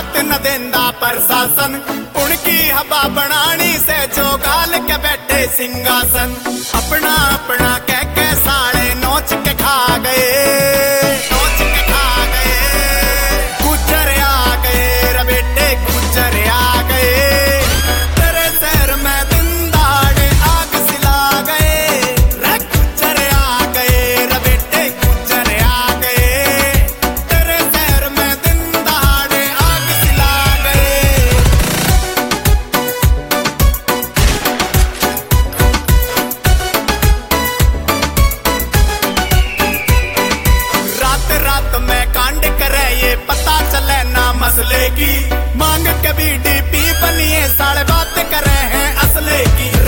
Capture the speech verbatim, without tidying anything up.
साथ न देंदा प्रशासन, उनकी हवा बनानी से जो गाल के बैठे सिंहासन। अपना अपना कह के साले नोच के खा गए, नोच के खा गए। गुजर आ गए रे बेटे, गुजर आ गए। तेरे शहर में दिन दहाड़े आग सिला गए रे, गुजर आ गए रे बेटे, गुजर आ गए। तेरे शहर में दिन दहाड़े आग सिला गए। रात रात में कांड करे ये पता चले ना मसले की, मांग के बीडीपी बनिए साढ़े बात करे हैं असले की।